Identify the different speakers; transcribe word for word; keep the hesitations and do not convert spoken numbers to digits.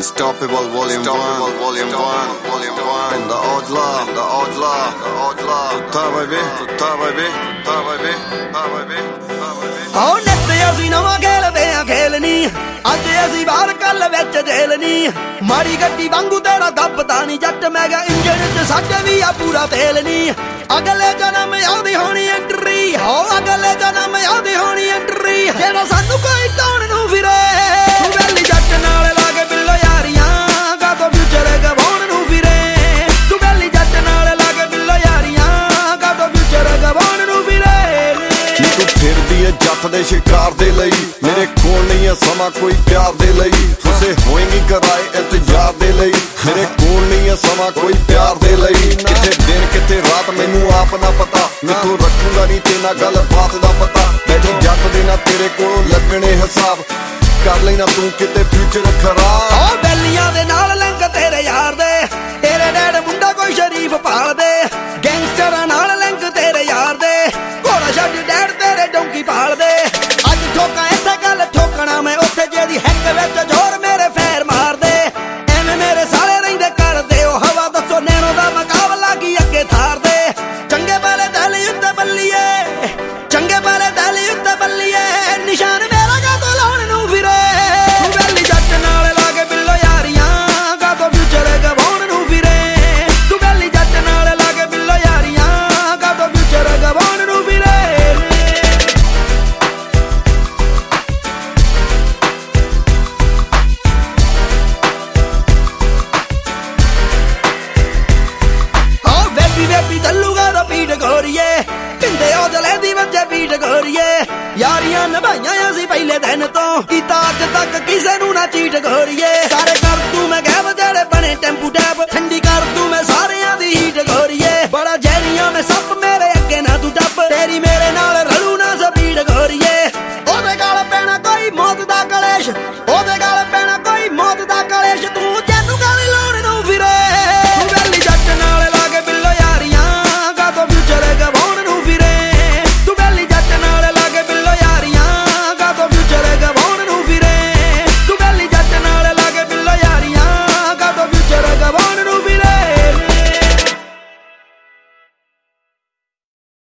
Speaker 1: Unstoppable volume one, volume one, volume one. In the Odla, the Odla, the Odla. Tutta baby, tutta baby, tutta baby, tutta baby, tutta baby.
Speaker 2: Oh, nette ਅਸੀਂ ਨਵਾਂ ਖੇਲਦੇ ਆ ਖੇਲਨੀ ਅੱਜ ਅਸੀਂ ਬਾਹਰ ਕੱਲ ਵਿੱਚ ਜੇਲਨੀ ਮਾੜੀ ਗੱਡੀ ਵਾਂਗੂ ਤੇਰਾ ਦੱਬਦਾ ਨਹੀਂ ਜੱਟ ਮੈਂ ਗਿਆ ਇੰਜਣ ਚ ਸਾਡੇ ਵੀ ਆ ਪੂਰਾ ਤੇਲ ਨਹੀਂ ਅਗਲੇ ਜਨਮ ਆਉਂਦੀ ਹੋਣੀ ਐਂਟਰੀ ਹੋ ਅਗਲੇ ਜਨਮ ਆਉਂਦੀ ਹੋਣੀ ਐਂਟਰੀ ਜਿਹੜਾ ਸਾਨੂੰ ਕੋਈ ਟਾਉਣ ਨੂੰ ਫਿਰੇ ਤੂੰ ਵੈਲੀ ਜੱਟ ਨਾਲ ਲਾ ਕੇ ਬਿੱਲੋ ਯਾਰੀਆਂ ਕਾਤੋਂ ਫਿਊਚਰ ਗਵਾਉਣ ਨੂੰ ਫਿਰੇ ਤੂੰ ਵੈਲੀ ਜੱਟ ਨਾਲ ਲਾ ਕੇ ਬਿੱਲੋ ਯਾਰੀਆਂ ਕਾਤੋਂ ਫਿਊਚਰ ਗਵਾਉਣ ਨੂੰ ਫਿਰੇ
Speaker 1: ਤੂੰ ਫਿਰਦੀ ਏ ਜੱਟ ਦੇ ਸ਼ਿਕਾਰ ਦੇ ਲਈ ਮੇਰੇ ਕੋਲ ਨਹੀਂ ਏ ਸਮਾਂ ਕੋਈ ਪਿਆਰ ਦੇ ਲਈ ਤੁਸੀਂ ਹੋਏਗੀ ਕਰਾਏ ਇੰਤਜ਼ਾਰ ਦੇ ਲਈ ਮੇਰੇ ਕੋਲ ਨਹੀਂ ਏ ਸਮਾਂ ਕੋਈ ਪਿਆਰ ਦੇ ਲਈ ਕਿਤੇ ਦਿਨ ਕਿਤੇ ਰਾਤ ਮੈਨੂੰ ਆਪ ਨਾ ਪਤਾ ਮੈਥੋਂ ਰੱਖੂਗਾ ਨਹੀਂ ਤੇ ਨਾ ਗੱਲ ਬਾਤ ਦਾ ਪਤਾ ਬੈਠੀ ਜੱਟ ਦੇ ਨਾ ਤੇਰੇ ਕੋਲ ਲੱਗਣੇ ਹਿਸਾਬ ਕਰ ਲੈਣਾ ਤੂੰ ਕਿਤੇ ਫਿਊਚਰ ਖਰਾਬ
Speaker 2: ਓ ਬੈਲੀਆਂ ਦੇ ਨਾਲ ਲੰਘ ਤੇਰੇ ਯਾਰ ਦੇ ਤੇਰੇ ਡੈਡ ਮੁੰਡਾ ਕੋਈ ਸ਼ਰੀਫ ਪਾਲ ਦੇ ਗੈਂਗਸਟਰਾਂ ਨਾਲ ਲੰਘ ਤੇਰੇ ਯਾਰ ਦੇ ਘੋੜਾ ਛੱਡ ਡੈਡ ਤੇਰੇ ਡੋਂਕੀ ਪਾਲ ਦੇ ਅੱਜ ਠੋਕਾਂ ਇੱਥੇ ਗੱਲ ਠੋਕਣਾ ਮੈਂ ਉੱਥੇ ਜਿਹਦੀ ਹੈਕ ਵਿੱਚ ਜ਼ੋਰ ਮੇਰੇ ਫੇਰ ਮਾਰ ਦੇ ਐਵੇਂ ਮੇਰੇ ਸਾਲੇ ਰਹਿੰਦੇ ਕਰਦੇ ਉਹ ਹਵਾ ਦੱਸੋ ਨੈਣੋ ਦਾ ਮੁਕਾਬਲਾ ਕੀ ਅੱਗੇ ਥਾਰ ਦੇ ਚੰਗੇ ਵਾਲੇ ਦਿਲ ਉੱਤੇ ਬੱਲੀਏ ਚੰਗੇ ਵਾਲੇ ਦਿਲ ਉੱਤੇ ਬੱਲੀਏ ਨਿਸ਼ਾਨ ਮੇਰਾ ਕਾਤੋਂ ਲਾਉਣ ਨੂੰ ਫਿਰੇ ਤੂੰ ਵੈਲੀ ਜੱਟ ਨਾਲ ਲਾ ਕੇ ਬਿੱਲੋ ਯਾਰੀਆਂ ਕਾਤੋਂ ਫਿਊਚਰ ਗਵਾਉਣ ਨੂੰ ਫਿਰੇ ਤੂੰ ਵੈਲੀ ਜੱਟ ਨਾਲ ਲਾ ਕੇ ਬਿੱਲੋ ਯਾਰੀਆਂ ਕਾਤੋਂ ਫਿਊਚਰ ਗਵਾਉਣ ਨੂੰ ਫਿਰੇ ਓ ਬੇਬੀ ਬੇਬੀ ਚੱਲੂਗਾ ਤਾਂ ਪੀਟ ਗੋਰੀਏ ਪਿੰਡੇ ਉਹ ਜਲੇ ਦੀ ਵੱਜੇ ਪੀਟ ਗੋਰੀਏ ਯਾਰੀਆਂ ਨਿਭਾਈਆਂ ਅਸੀਂ ਪਹਿਲੇ ਦਿਨ ਤੋਂ ਕੀਤਾ ਅੱਜ ਤੱਕ ਕਿਸੇ ਨੂੰ ਨਾ ਚੀਟ ਗੋਰੀਏ ਸਾਰੇ ਕਰ ਤੂੰ ਮੈਂ ਗੈਬ ਜਿਹੜੇ ਬਣੇ ਟੈਂਪੂ